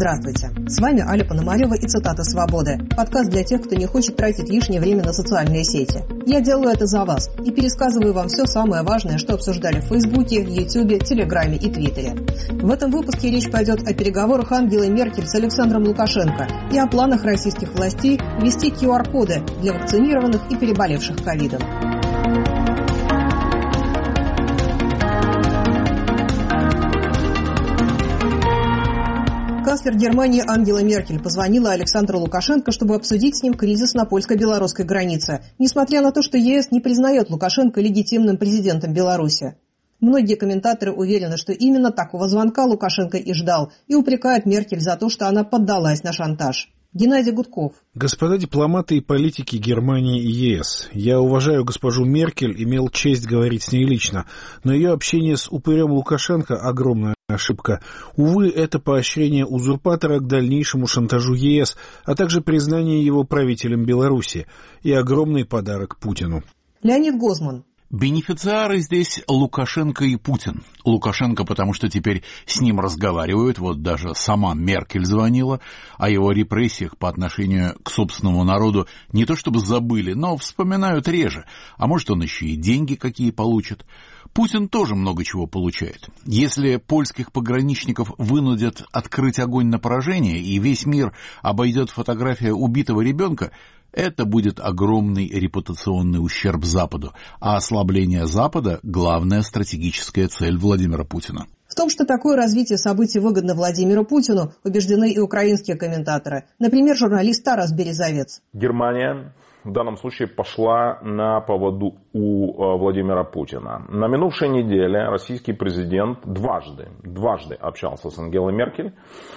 Здравствуйте, с вами Аля Пономарева и цитата «Свободы». Подкаст для тех, кто не хочет тратить лишнее время на социальные сети. Я делаю это за вас и пересказываю вам все самое важное, что обсуждали в Фейсбуке, Ютубе, Телеграме и Твиттере. В этом выпуске речь пойдет о переговорах Ангелы Меркель с Александром Лукашенко и о планах российских властей ввести QR-коды для вакцинированных и переболевших ковидом. Канцлер Германии Ангела Меркель позвонила Александру Лукашенко, чтобы обсудить с ним кризис на польско-белорусской границе, несмотря на то, что ЕС не признает Лукашенко легитимным президентом Беларуси. Многие комментаторы уверены, что именно такого звонка Лукашенко и ждал, и упрекают Меркель за то, что она поддалась на шантаж. Геннадий Гудков. Господа дипломаты и политики Германии и ЕС, я уважаю госпожу Меркель, имел честь говорить с ней лично, но ее общение с упырем Лукашенко – огромная ошибка. Увы, это поощрение узурпатора к дальнейшему шантажу ЕС, а также признание его правителем Беларуси и огромный подарок Путину. Леонид Гозман. Бенефициары здесь Лукашенко и Путин. Лукашенко, потому что теперь с ним разговаривают, вот даже сама Меркель звонила, о его репрессиях по отношению к собственному народу не то чтобы забыли, но вспоминают реже, а может он еще и деньги какие получит. Путин тоже много чего получает. Если польских пограничников вынудят открыть огонь на поражение и весь мир обойдет фотография убитого ребенка, это будет огромный репутационный ущерб Западу, а ослабление Запада – главная стратегическая цель Владимира Путина. В том, что такое развитие событий выгодно Владимиру Путину, убеждены и украинские комментаторы. Например, журналист Тарас Березовец. Германия в данном случае пошла на поводу у Владимира Путина. На минувшей неделе российский президент дважды общался с Ангелой Меркель.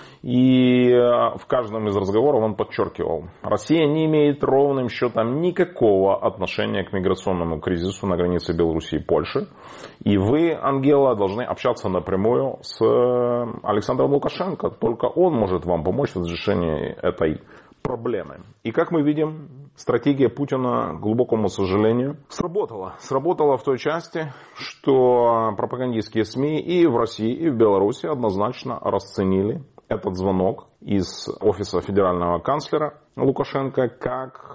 И в каждом из разговоров он подчеркивал, Россия не имеет ровным счетом никакого отношения к миграционному кризису на границе Беларуси и Польши. И вы, Ангела, должны общаться напрямую с Александром Лукашенко. Только он может вам помочь в разрешении этой проблемы. И как мы видим, стратегия Путина, к глубокому сожалению, сработала. Сработала в той части, что пропагандистские СМИ и в России, и в Беларуси однозначно расценили этот звонок из офиса федерального канцлера Лукашенко как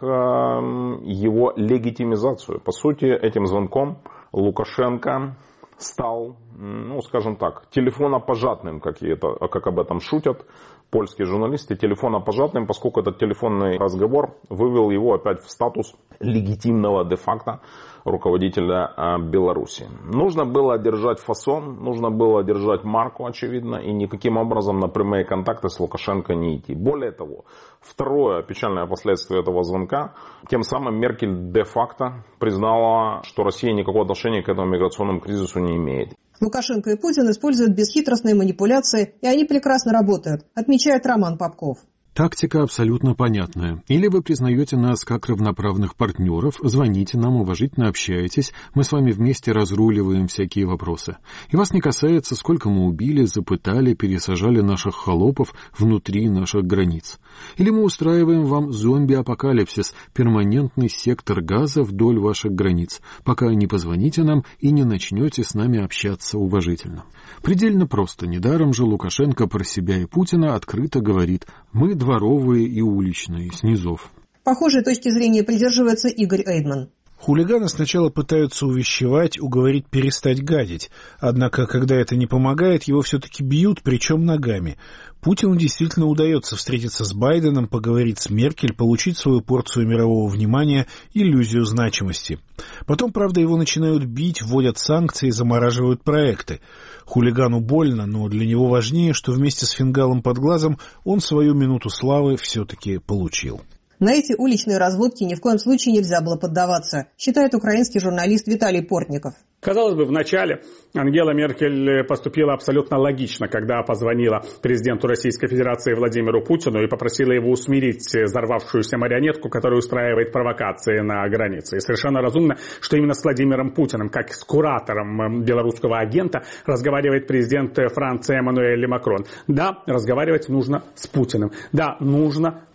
его легитимизацию. По сути, этим звонком Лукашенко стал, скажем так, телефонопожатным, как об этом шутят польские журналисты, телефонопожатным, поскольку этот телефонный разговор вывел его опять в статус легитимного де-факто руководителя Беларуси. Нужно было держать фасон, нужно было держать марку, очевидно, и никаким образом на прямые контакты с Лукашенко не идти. Более того, второе печальное последствие этого звонка, тем самым Меркель де-факто признала, что Россия никакого отношения к этому миграционному кризису не имеет. Лукашенко и Путин используют бесхитростные манипуляции, и они прекрасно работают, отмечает Роман Попков. Тактика абсолютно понятная. Или вы признаете нас как равноправных партнеров, звоните нам, уважительно общаетесь, мы с вами вместе разруливаем всякие вопросы. И вас не касается, сколько мы убили, запытали, пересажали наших холопов внутри наших границ. Или мы устраиваем вам зомби-апокалипсис, перманентный сектор газа вдоль ваших границ, пока не позвоните нам и не начнете с нами общаться уважительно. Предельно просто, недаром же Лукашенко про себя и Путина открыто говорит: мы дворовые и уличные, с низов. Похожей точки зрения придерживается Игорь Эйдман. Хулиганы сначала пытаются увещевать, уговорить перестать гадить. Однако, когда это не помогает, его все-таки бьют, причем ногами. Путину действительно удается встретиться с Байденом, поговорить с Меркель, получить свою порцию мирового внимания, иллюзию значимости. Потом, правда, его начинают бить, вводят санкции, замораживают проекты. Хулигану больно, но для него важнее, что вместе с фингалом под глазом он свою минуту славы все-таки получил. На эти уличные разводки ни в коем случае нельзя было поддаваться, считает украинский журналист Виталий Портников. Казалось бы, вначале Ангела Меркель поступила абсолютно логично, когда позвонила президенту Российской Федерации Владимиру Путину и попросила его усмирить взорвавшуюся марионетку, которая устраивает провокации на границе. И совершенно разумно, что именно с Владимиром Путиным, как с куратором белорусского агента, разговаривает президент Франции Эммануэль Макрон. Да, разговаривать нужно с Путиным. Да, нужно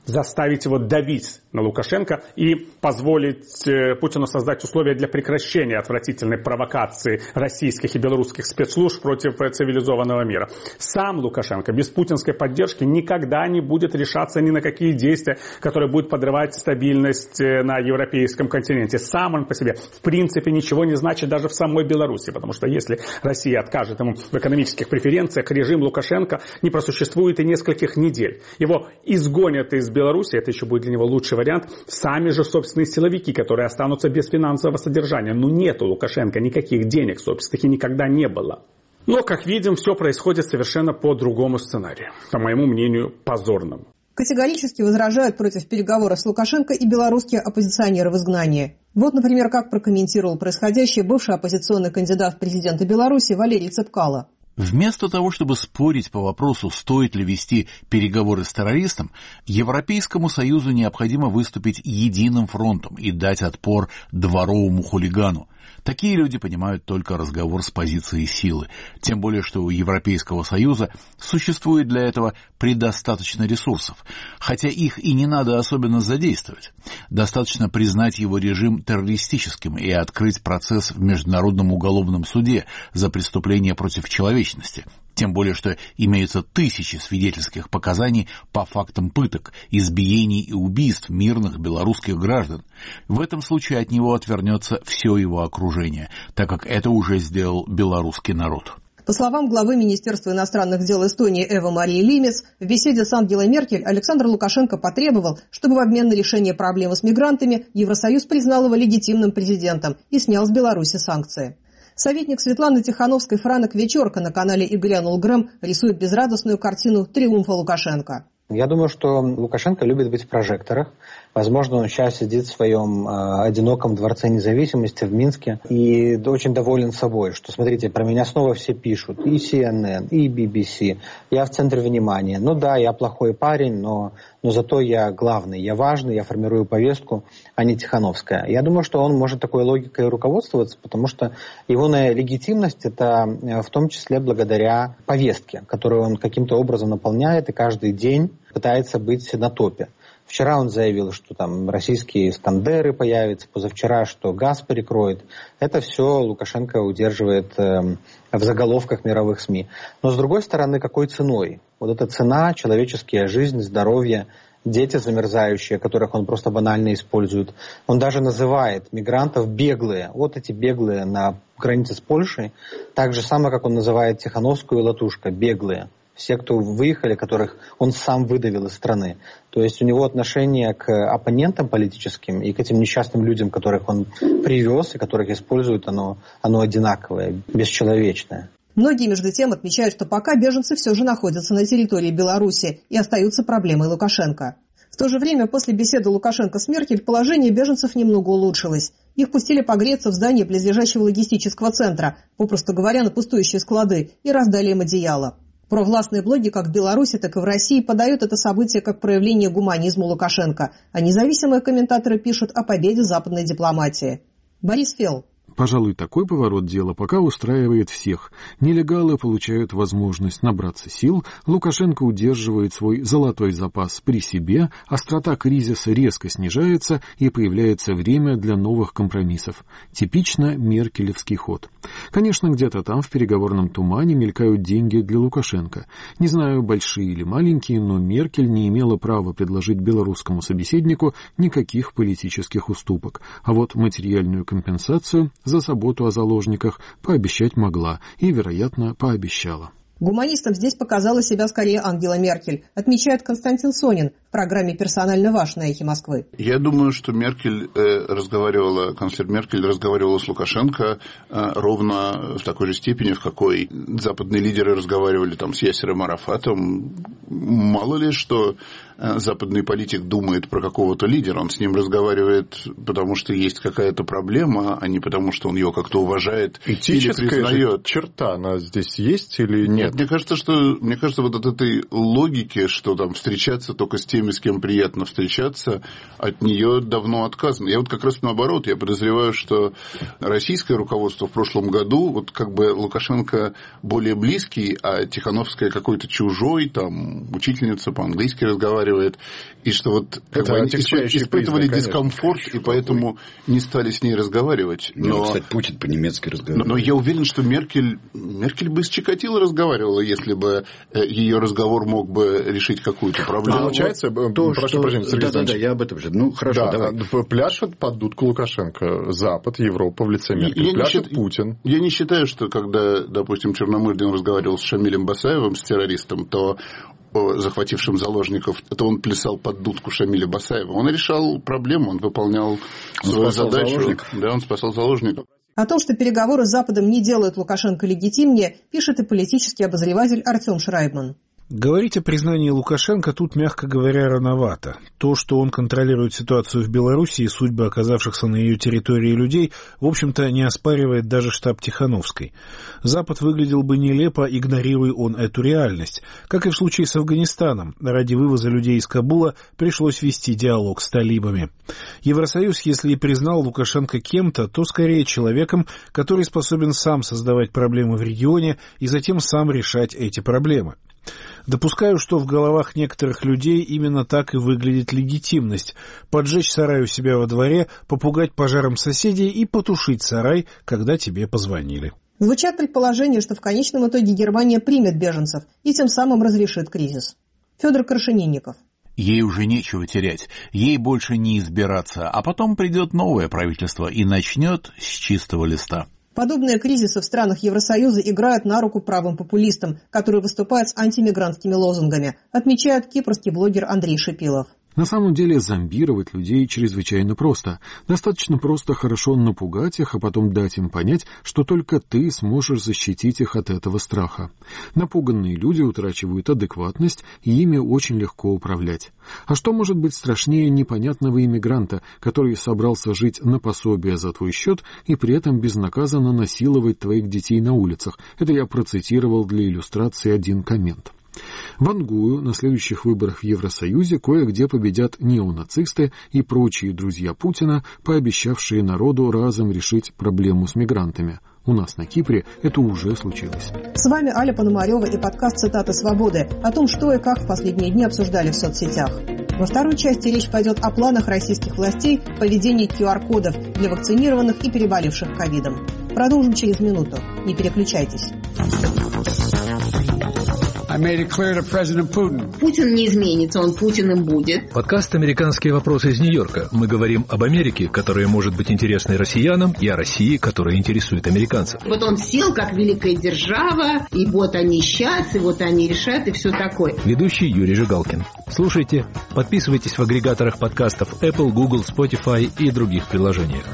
заставить его давить на Лукашенко и позволить Путину создать условия для прекращения отвратительной провокации российских и белорусских спецслужб против цивилизованного мира. Сам Лукашенко без путинской поддержки никогда не будет решаться ни на какие действия, которые будут подрывать стабильность на европейском континенте. Сам он по себе в принципе ничего не значит даже в самой Беларуси, потому что если Россия откажет ему в экономических преференциях, режим Лукашенко не просуществует и нескольких недель. Его изгонят из Беларуси, это еще будет для него лучший вариант, сами же собственные силовики, которые останутся без финансового содержания. Но нет у Лукашенко никаких денег собственных и никогда не было. Но, как видим, все происходит совершенно по другому сценарию. По моему мнению, позорному. Категорически возражают против переговоров с Лукашенко и белорусские оппозиционеры в изгнании. Вот, например, как прокомментировал происходящее бывший оппозиционный кандидат в президенты Беларуси Валерий Цепкало. Вместо того, чтобы спорить по вопросу, стоит ли вести переговоры с террористом, Европейскому Союзу необходимо выступить единым фронтом и дать отпор дворовому хулигану. Такие люди понимают только разговор с позиции силы, тем более что у Европейского Союза существует для этого предостаточно ресурсов, хотя их и не надо особенно задействовать. Достаточно признать его режим террористическим и открыть процесс в Международном уголовном суде за преступления против человечности. Тем более, что имеются тысячи свидетельских показаний по фактам пыток, избиений и убийств мирных белорусских граждан. В этом случае от него отвернется все его окружение, так как это уже сделал белорусский народ. По словам главы Министерства иностранных дел Эстонии Эва Марии Лимец, в беседе с Ангелой Меркель Александр Лукашенко потребовал, чтобы в обмен на решение проблемы с мигрантами Евросоюз признал его легитимным президентом и снял с Беларуси санкции. Советник Светланы Тихановской Франок Вечерка на канале «И глянул Грэм» рисует безрадостную картину триумфа Лукашенко. Я думаю, что Лукашенко любит быть в прожекторах. Возможно, он сейчас сидит в своем одиноком дворце независимости в Минске и очень доволен собой, что, смотрите, про меня снова все пишут, и CNN, и BBC, я в центре внимания. Ну да, я плохой парень, но зато я главный, я важный, я формирую повестку, а не Тихановская. Я думаю, что он может такой логикой руководствоваться, потому что его легитимность это в том числе благодаря повестке, которую он каким-то образом наполняет и каждый день пытается быть на топе. Вчера он заявил, что там российские «Искандеры» появятся, позавчера, что газ перекроет. Это все Лукашенко удерживает в заголовках мировых СМИ. Но с другой стороны, какой ценой? Вот эта цена, человеческая жизнь, здоровье, дети замерзающие, которых он просто банально использует. Он даже называет мигрантов беглые. Вот эти беглые на границе с Польшей. Так же самое, как он называет Тихановскую и Латушко, беглые. Все, кто выехали, которых он сам выдавил из страны. То есть у него отношение к оппонентам политическим и к этим несчастным людям, которых он привез и которых использует, оно одинаковое, бесчеловечное. Многие, между тем, отмечают, что пока беженцы все же находятся на территории Беларуси и остаются проблемой Лукашенко. В то же время, после беседы Лукашенко с Меркель, положение беженцев немного улучшилось. Их пустили погреться в здание близлежащего логистического центра, попросту говоря, на пустующие склады, и раздали им одеяло. Провластные блоги как в Беларуси, так и в России подают это событие как проявление гуманизма Лукашенко, а независимые комментаторы пишут о победе западной дипломатии. Борис Фелл. Пожалуй, такой поворот дела пока устраивает всех. Нелегалы получают возможность набраться сил, Лукашенко удерживает свой золотой запас при себе, острота кризиса резко снижается и появляется время для новых компромиссов. Типично меркелевский ход. Конечно, где-то там в переговорном тумане мелькают деньги для Лукашенко. Не знаю, большие или маленькие, но Меркель не имела права предложить белорусскому собеседнику никаких политических уступок. А вот материальную компенсацию за заботу о заложниках пообещать могла и, вероятно, пообещала. Гуманистом здесь показала себя скорее Ангела Меркель, отмечает Константин Сонин в программе «Персонально ваш» на «Эхе Москвы». Я думаю, что канцлер Меркель разговаривала с Лукашенко ровно в такой же степени, в какой западные лидеры разговаривали там с Ясером Арафатом. Мало ли, что западный политик думает про какого-то лидера. Он с ним разговаривает, потому что есть какая-то проблема, а не потому, что он ее как-то уважает или признает. Черта, она здесь есть или нет? Мне кажется, вот от этой логики, что там встречаться только с теми, с кем приятно встречаться, от нее давно отказано. Я вот как раз наоборот, я подозреваю, что российское руководство в прошлом году, вот как бы Лукашенко более близкий, а Тихановская какой-то чужой, там учительница по-английски разговаривает, и что вот как бы они испытывали дискомфорт, и поэтому не стали с ней разговаривать. Но, кстати, Путин по-немецки разговаривает. Но я уверен, что Меркель бы с Чикатило разговаривала, если бы ее разговор мог бы решить какую-то проблему. Получается, прошу прощения, Сергей Александрович. Да, я об этом же. Ну, хорошо, давай. Пляшет под дудку Лукашенко. Запад, Европа в лице Меркель. Пляшет Путин. Я не считаю, что когда, допустим, Черномырдин разговаривал с Шамилем Басаевым, с террористом, то захватившим заложников, это он плясал под дудку Шамиля Басаева. Он решал проблему, он выполнял свою задачу. Да, он спасал заложников. О том, что переговоры с Западом не делают Лукашенко легитимнее, пишет и политический обозреватель Артем Шрайбман. Говорить о признании Лукашенко тут, мягко говоря, рановато. То, что он контролирует ситуацию в Белоруссии и судьбы оказавшихся на ее территории людей, в общем-то, не оспаривает даже штаб Тихановской. Запад выглядел бы нелепо, игнорируя он эту реальность. Как и в случае с Афганистаном, ради вывоза людей из Кабула пришлось вести диалог с талибами. Евросоюз, если и признал Лукашенко кем-то, то скорее человеком, который способен сам создавать проблемы в регионе и затем сам решать эти проблемы. Допускаю, что в головах некоторых людей именно так и выглядит легитимность – поджечь сарай у себя во дворе, попугать пожаром соседей и потушить сарай, когда тебе позвонили. Звучат предположения, что в конечном итоге Германия примет беженцев и тем самым разрешит кризис. Федор Крашенинников. Ей уже нечего терять, ей больше не избираться, а потом придет новое правительство и начнет с чистого листа. Подобные кризисы в странах Евросоюза играют на руку правым популистам, которые выступают с антимигрантскими лозунгами, отмечает кипрский блогер Андрей Шипилов. На самом деле зомбировать людей чрезвычайно просто. Достаточно просто хорошо напугать их, а потом дать им понять, что только ты сможешь защитить их от этого страха. Напуганные люди утрачивают адекватность, и ими очень легко управлять. А что может быть страшнее непонятного иммигранта, который собрался жить на пособие за твой счет и при этом безнаказанно насиловать твоих детей на улицах? Это я процитировал для иллюстрации один коммент. Вангую, на следующих выборах в Евросоюзе кое-где победят неонацисты и прочие друзья Путина, пообещавшие народу разом решить проблему с мигрантами. У нас на Кипре это уже случилось. С вами Аля Пономарева и подкаст «Цитаты свободы» о том, что и как в последние дни обсуждали в соцсетях. Во второй части речь пойдет о планах российских властей по введению QR-кодов для вакцинированных и переболевших ковидом. Продолжим через минуту. Не переключайтесь. Путин не изменится, он Путиным будет. Подкаст «Американские вопросы» из Нью-Йорка. Мы говорим об Америке, которая может быть интересной россиянам, и о России, которая интересует американцев. Вот он сел, как великая держава, и вот они сейчас, и вот они решат, и все такое. Ведущий Юрий Жигалкин. Слушайте, подписывайтесь в агрегаторах подкастов Apple, Google, Spotify и других приложениях.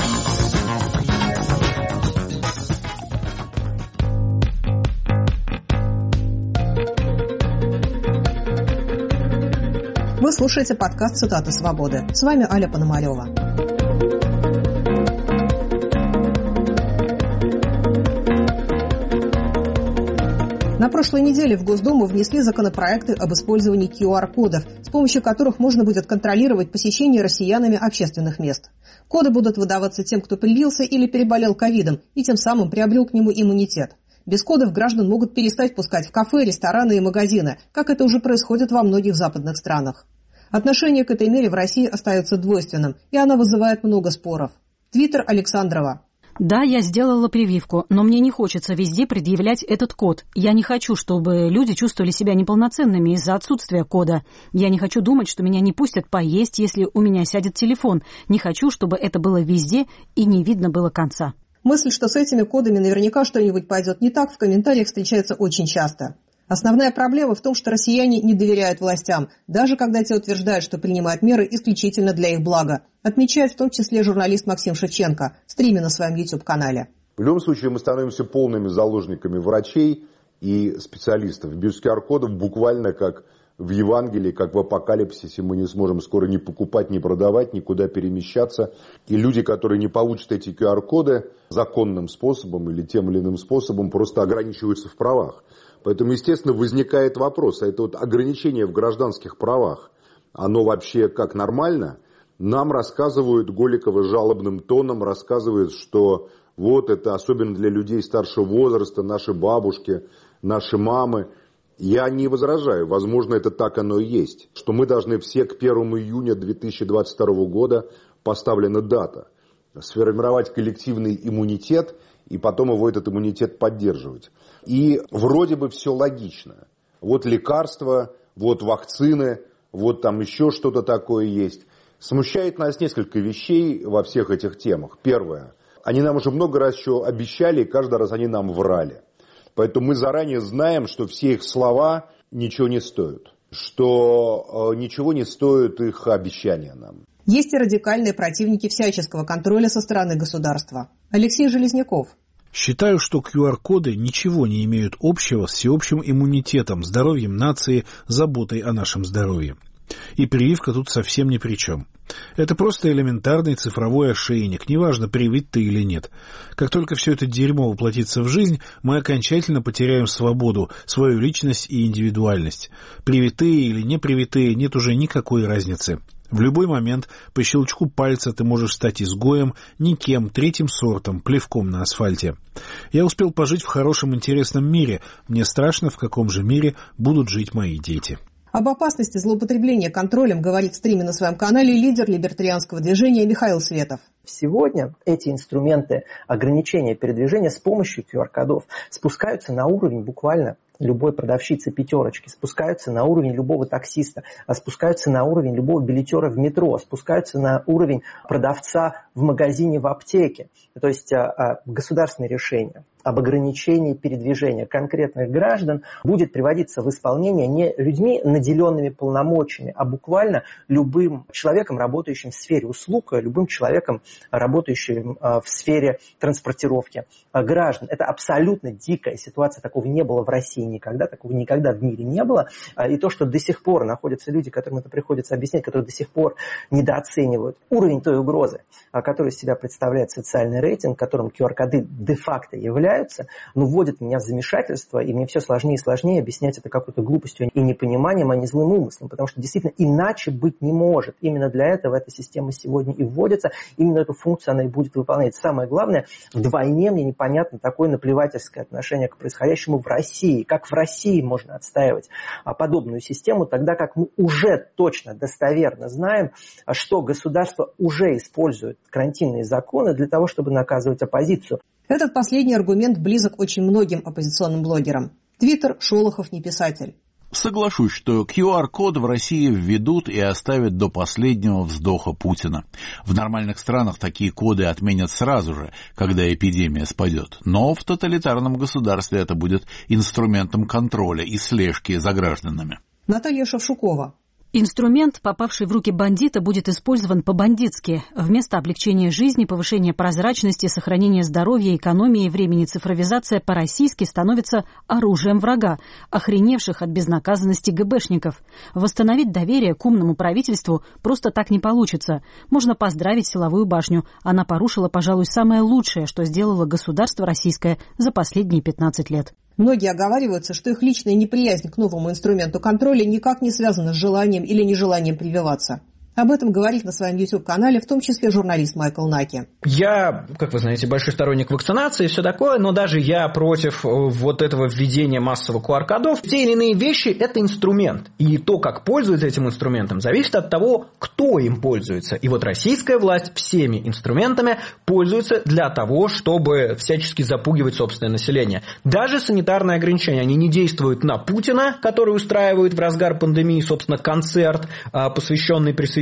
Вы слушаете подкаст «Цитаты свободы». С вами Аля Пономарева. На прошлой неделе в Госдуму внесли законопроекты об использовании QR-кодов, с помощью которых можно будет контролировать посещение россиянами общественных мест. Коды будут выдаваться тем, кто привился или переболел ковидом, и тем самым приобрел к нему иммунитет. Без кодов граждан могут перестать пускать в кафе, рестораны и магазины, как это уже происходит во многих западных странах. Отношение к этой мере в России остается двойственным, и она вызывает много споров. Твиттер Александрова. Да, я сделала прививку, но мне не хочется везде предъявлять этот код. Я не хочу, чтобы люди чувствовали себя неполноценными из-за отсутствия кода. Я не хочу думать, что меня не пустят поесть, если у меня сядет телефон. Не хочу, чтобы это было везде и не видно было конца. Мысль, что с этими кодами наверняка что-нибудь пойдет не так, в комментариях встречается очень часто. Основная проблема в том, что россияне не доверяют властям, даже когда те утверждают, что принимают меры исключительно для их блага, отмечает в том числе журналист Максим Шевченко в стриме на своем YouTube-канале. В любом случае мы становимся полными заложниками врачей и специалистов. Без QR-кодов буквально как в Евангелии, как в Апокалипсисе, мы не сможем скоро ни покупать, ни продавать, никуда перемещаться. И люди, которые не получат эти QR-коды законным способом или тем или иным способом, просто ограничиваются в правах. Поэтому, естественно, возникает вопрос, а это вот ограничение в гражданских правах, оно вообще как нормально? Нам рассказывают, Голикова жалобным тоном рассказывает, что вот это особенно для людей старшего возраста, наши бабушки, наши мамы. Я не возражаю, возможно, это так оно и есть, что мы должны все к 1 июня 2022 года, поставлена дата, сформировать коллективный иммунитет и потом его этот иммунитет поддерживать. И вроде бы все логично. Вот лекарства, вот вакцины, вот там еще что-то такое есть. Смущает нас несколько вещей во всех этих темах. Первое. Они нам уже много раз еще обещали, и каждый раз они нам врали. Поэтому мы заранее знаем, что все их слова ничего не стоят. Что ничего не стоят их обещания нам. Есть и радикальные противники всяческого контроля со стороны государства. Алексей Железняков. Считаю, что QR-коды ничего не имеют общего с всеобщим иммунитетом, здоровьем нации, заботой о нашем здоровье. И прививка тут совсем ни при чем. Это просто элементарный цифровой ошейник, неважно, привит ты или нет. Как только все это дерьмо воплотится в жизнь, мы окончательно потеряем свободу, свою личность и индивидуальность. Привитые или не привитые, нет уже никакой разницы. В любой момент по щелчку пальца ты можешь стать изгоем, никем, третьим сортом, плевком на асфальте. Я успел пожить в хорошем, интересном мире. Мне страшно, в каком же мире будут жить мои дети. Об опасности злоупотребления контролем говорит в стриме на своем канале лидер либертарианского движения Михаил Светов. Сегодня эти инструменты ограничения передвижения с помощью QR-кодов спускаются на уровень буквально любой продавщицы пятерочки, спускаются на уровень любого таксиста, спускаются на уровень любого билетера в метро, спускаются на уровень продавца в магазине, в аптеке. То есть государственное решение об ограничении передвижения конкретных граждан будет приводиться в исполнение не людьми, наделенными полномочиями, а буквально любым человеком, работающим в сфере услуг, любым человеком, работающим в сфере транспортировки граждан. Это абсолютно дикая ситуация, такого не было в России никогда, такого никогда в мире не было. И то, что до сих пор находятся люди, которым это приходится объяснять, которые до сих пор недооценивают уровень той угрозы, которую из себя представляет социальный рейтинг, которым QR-коды де-факто являются, вводит меня в замешательство, и мне все сложнее и сложнее объяснять это какой-то глупостью и непониманием, а не злым умыслом, потому что действительно иначе быть не может. Именно для этого эта система сегодня и вводится, именно эту функцию она и будет выполнять. Самое главное, вдвойне мне непонятно такое наплевательское отношение к происходящему в России. Как в России можно отстаивать подобную систему, тогда как мы уже точно, достоверно знаем, что государство уже использует карантинные законы для того, чтобы наказывать оппозицию. Этот последний аргумент близок очень многим оппозиционным блогерам. Твиттер, Шолохов не писатель. Соглашусь, что QR-код в России введут и оставят до последнего вздоха Путина. В нормальных странах такие коды отменят сразу же, когда эпидемия спадет. Но в тоталитарном государстве это будет инструментом контроля и слежки за гражданами. Наталья Шевшукова. Инструмент, попавший в руки бандита, будет использован по-бандитски. Вместо облегчения жизни, повышения прозрачности, сохранения здоровья, экономии и времени цифровизация по-российски становится оружием врага, охреневших от безнаказанности ГБшников. Восстановить доверие к умному правительству просто так не получится. Можно поздравить силовую башню. Она порушила, пожалуй, самое лучшее, что сделало государство российское за последние 15 лет. Многие оговариваются, что их личная неприязнь к новому инструменту контроля никак не связана с желанием или нежеланием прививаться. Об этом говорит на своем YouTube-канале, в том числе журналист Майкл Наки. Я, как вы знаете, большой сторонник вакцинации и все такое, но даже я против вот этого введения массовых QR-кодов. Те или иные вещи – это инструмент. И то, как пользуются этим инструментом, зависит от того, кто им пользуется. И вот российская власть всеми инструментами пользуется для того, чтобы всячески запугивать собственное население. Даже санитарные ограничения, они не действуют на Путина, который устраивает в разгар пандемии, собственно, концерт, посвященный присоединению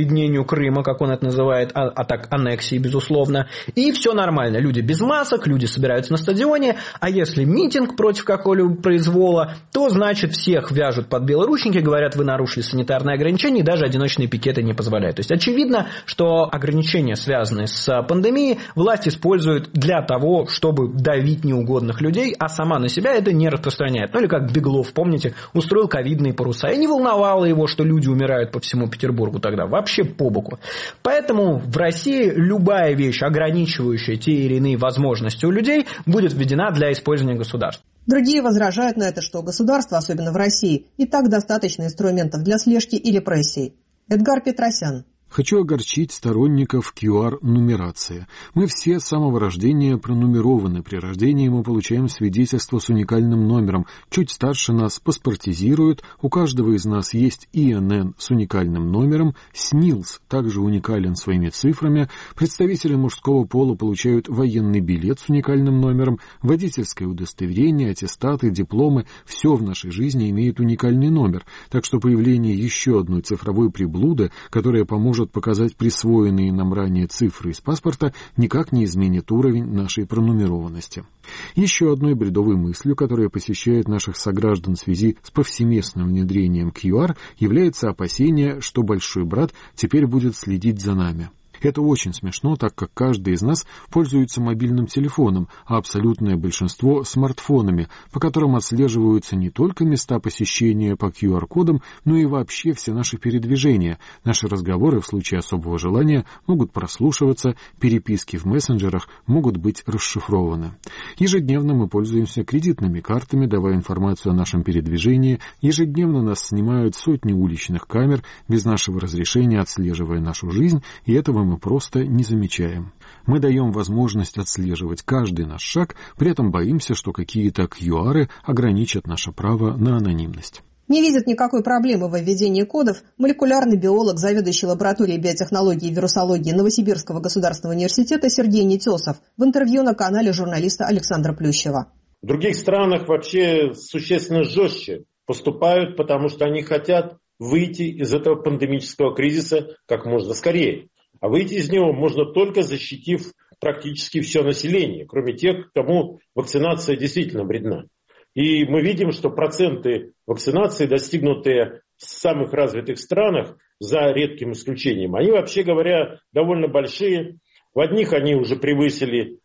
присоединению Крыма, как он это называет, а так аннексии, безусловно. И все нормально. Люди без масок, люди собираются на стадионе, а если митинг против какого-либо произвола, то, значит, всех вяжут под белоручники, говорят, вы нарушили санитарные ограничения, и даже одиночные пикеты не позволяют. То есть очевидно, что ограничения, связанные с пандемией, власть использует для того, чтобы давить неугодных людей, а сама на себя это не распространяет. Ну или как Беглов, помните, устроил ковидные паруса. И не волновало его, что люди умирают по всему Петербургу тогда. Вообще по боку. Поэтому в России любая вещь, ограничивающая те или иные возможности у людей, будет введена для использования государства. Другие возражают на это, что у государства, особенно в России, и так достаточно инструментов для слежки и репрессий. Эдгар Петросян. Хочу огорчить сторонников QR-нумерации. Мы все с самого рождения пронумерованы. При рождении мы получаем свидетельство с уникальным номером. Чуть старше нас паспортизируют. У каждого из нас есть ИНН с уникальным номером. СНИЛС также уникален своими цифрами. Представители мужского пола получают военный билет с уникальным номером. Водительское удостоверение, аттестаты, дипломы. Все в нашей жизни имеет уникальный номер. Так что появление еще одной цифровой приблуды, которая поможет показать присвоенные нам ранее цифры из паспорта, никак не изменит уровень нашей пронумерованности. Еще одной бредовой мыслью, которая посещает наших сограждан в связи с повсеместным внедрением QR, является опасение, что большой брат теперь будет следить за нами. Это очень смешно, так как каждый из нас пользуется мобильным телефоном, а абсолютное большинство – смартфонами, по которым отслеживаются не только места посещения по QR-кодам, но и вообще все наши передвижения. Наши разговоры в случае особого желания могут прослушиваться, переписки в мессенджерах могут быть расшифрованы. Ежедневно мы пользуемся кредитными картами, давая информацию о нашем передвижении. Ежедневно нас снимают сотни уличных камер, без нашего разрешения отслеживая нашу жизнь, и этого мы просто не замечаем. Мы даем возможность отслеживать каждый наш шаг, при этом боимся, что какие-то QR ограничат наше право на анонимность. Не видит никакой проблемы в введении кодов молекулярный биолог, заведующий лабораторией биотехнологии и вирусологии Новосибирского государственного университета Сергей Нетесов в интервью на канале журналиста Александра Плющева. В других странах вообще существенно жестче поступают, потому что они хотят выйти из этого пандемического кризиса как можно скорее. А выйти из него можно только защитив практически все население, кроме тех, кому вакцинация действительно вредна. И мы видим, что проценты вакцинации, достигнутые в самых развитых странах, за редким исключением, они, вообще говоря, довольно большие. В одних они уже превысили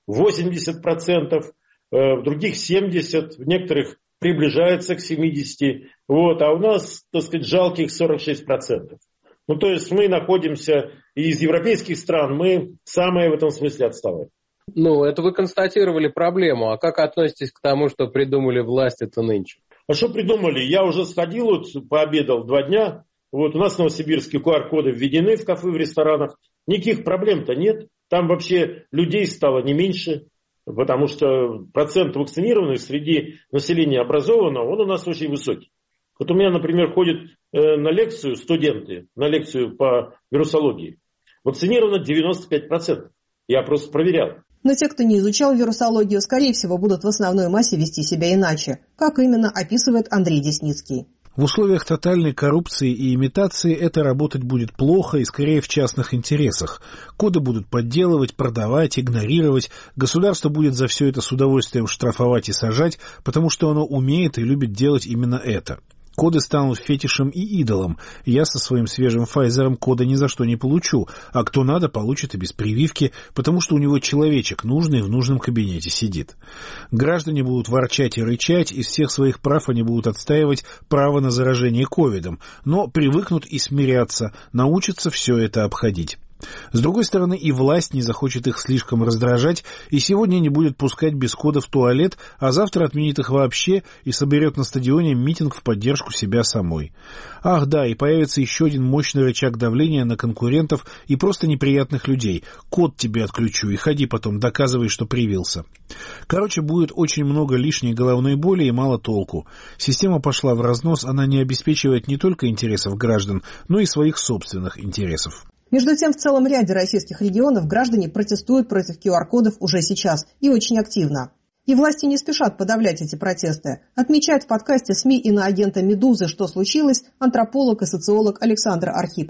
80%, в других 70%, в некоторых приближается к 70%, а у нас, так сказать, жалких 46%. Ну, то есть мы находимся из европейских стран, мы самые в этом смысле отсталые. Ну, это вы констатировали проблему. А как относитесь к тому, что придумали власти-то нынче? А что придумали? Я уже сходил, пообедал 2 дня. У нас в Новосибирске QR-коды введены в кафе, в ресторанах. Никаких проблем-то нет. Там вообще людей стало не меньше, потому что процент вакцинированных среди населения образованного, он у нас очень высокий. Вот у меня, например, ходят на лекцию студенты, на лекцию по вирусологии. Вакцинировано 95%. Я просто проверял. Но те, кто не изучал вирусологию, скорее всего, будут в основной массе вести себя иначе. Как именно, описывает Андрей Десницкий. В условиях тотальной коррупции и имитации это работать будет плохо и скорее в частных интересах. Коды будут подделывать, продавать, игнорировать. Государство будет за все это с удовольствием штрафовать и сажать, потому что оно умеет и любит делать именно это. Коды станут фетишем и идолом. Я со своим свежим Pfizer кода ни за что не получу, а кто надо, получит и без прививки, потому что у него человечек нужный в нужном кабинете сидит. Граждане будут ворчать и рычать, из всех своих прав они будут отстаивать право на заражение ковидом, но привыкнут и смирятся, научатся все это обходить. С другой стороны, и власть не захочет их слишком раздражать, и сегодня не будет пускать без кода в туалет, а завтра отменит их вообще и соберет на стадионе митинг в поддержку себя самой. Ах да, и появится еще один мощный рычаг давления на конкурентов и просто неприятных людей. Код тебе отключу и ходи потом, доказывай, что привился. Короче, будет очень много лишней головной боли и мало толку. Система пошла в разнос, она не обеспечивает не только интересов граждан, но и своих собственных интересов. Между тем, в целом ряде российских регионов граждане протестуют против QR-кодов уже сейчас и очень активно. И власти не спешат подавлять эти протесты. Отмечает в подкасте СМИ иноагента «Медузы. Что случилось?» антрополог и социолог Александра Архипова.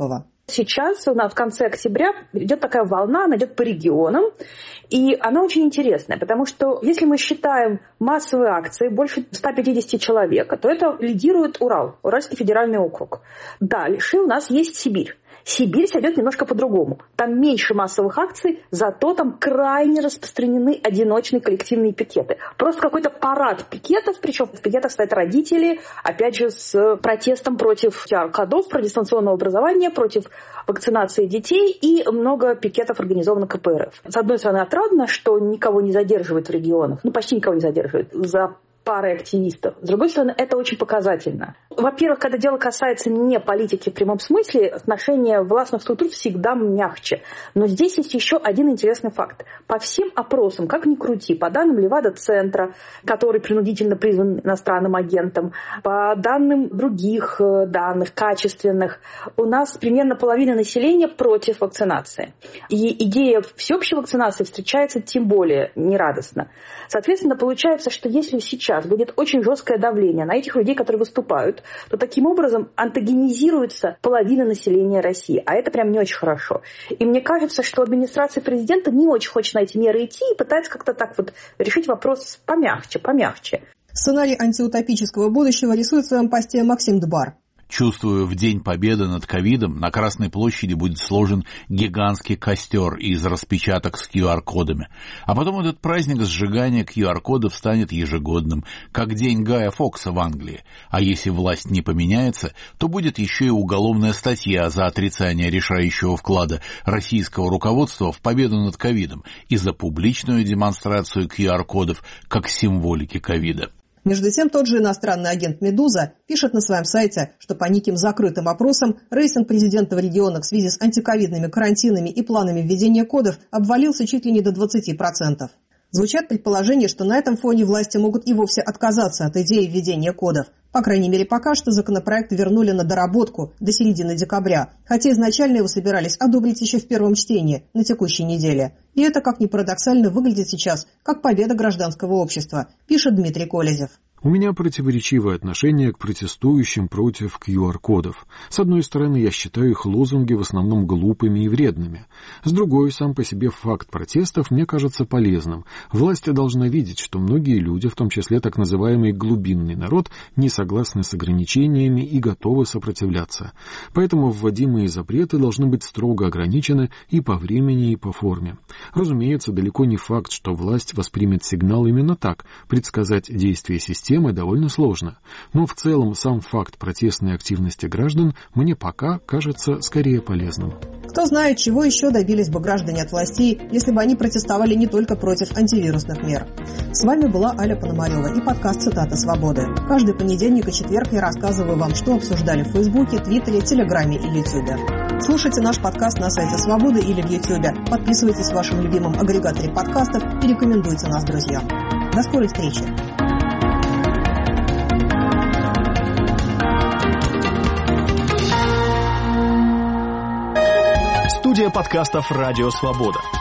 Сейчас у нас в конце октября идет такая волна, она идет по регионам, и она очень интересная, потому что если мы считаем массовые акции больше 150 человек, то это лидирует Урал, Уральский федеральный округ. Дальше у нас есть Сибирь. Сибирь сойдет немножко по-другому. Там меньше массовых акций, зато там крайне распространены одиночные коллективные пикеты. Просто какой-то парад пикетов, причем в пикетах стоят родители, опять же, с протестом против QR-кодов, про дистанционное образование, против вакцинации детей и много пикетов организовано КПРФ. С одной стороны, отрадно, что никого не задерживают в регионах, почти никого не задерживают за парой активистов. С другой стороны, это очень показательно. Во-первых, когда дело касается не политики в прямом смысле, отношения властных структур всегда мягче. Но здесь есть еще один интересный факт. По всем опросам, как ни крути, по данным Левада-центра, который принудительно признан иностранным агентом, по данным других данных, качественных, у нас примерно половина населения против вакцинации. И идея всеобщей вакцинации встречается тем более нерадостно. Соответственно, получается, что если сейчас будет очень жесткое давление на этих людей, которые выступают, то таким образом антагонизируется половина населения России. А это прям не очень хорошо. И мне кажется, что администрация президента не очень хочет на эти меры идти и пытается как-то так вот решить вопрос помягче. Сценарий антиутопического будущего рисует в своем посте Максим Дбар. Чувствую, в День Победы над ковидом на Красной площади будет сложен гигантский костер из распечаток с QR-кодами. А потом этот праздник сжигания QR-кодов станет ежегодным, как День Гая Фокса в Англии. А если власть не поменяется, то будет еще и уголовная статья за отрицание решающего вклада российского руководства в победу над ковидом и за публичную демонстрацию QR-кодов как символики ковида. Между тем, тот же иностранный агент «Медуза» пишет на своем сайте, что по неким закрытым опросам рейтинг президента в регионах в связи с антиковидными карантинами и планами введения кодов обвалился чуть ли не до 20%. Звучат предположения, что на этом фоне власти могут и вовсе отказаться от идеи введения кодов. По крайней мере, пока что законопроект вернули на доработку до середины декабря, хотя изначально его собирались одобрить еще в первом чтении, на текущей неделе. И это, как ни парадоксально, выглядит сейчас как победа гражданского общества, пишет Дмитрий Колезев. У меня противоречивое отношение к протестующим против QR-кодов. С одной стороны, я считаю их лозунги в основном глупыми и вредными. С другой, сам по себе факт протестов мне кажется полезным. Власть должна видеть, что многие люди, в том числе так называемый глубинный народ, не согласны с ограничениями и готовы сопротивляться. Поэтому вводимые запреты должны быть строго ограничены и по времени, и по форме. Разумеется, далеко не факт, что власть воспримет сигнал именно так. Предсказать действия системы довольно сложно. Но в целом сам факт протестной активности граждан мне пока кажется скорее полезным. Кто знает, чего еще добились бы граждане от властей, если бы они протестовали не только против антивирусных мер. С вами была Аля Пономарева и подкаст «Цитата свободы». Каждый понедельник и четверг я рассказываю вам, что обсуждали в Фейсбуке, Твиттере, Телеграме и Ютубе. Слушайте наш подкаст на сайте Свободы или в Ютубе. Подписывайтесь в вашем любимом агрегаторе подкастов и рекомендуйте нас друзьям. До скорой встречи! Студия подкастов «Радио Свобода».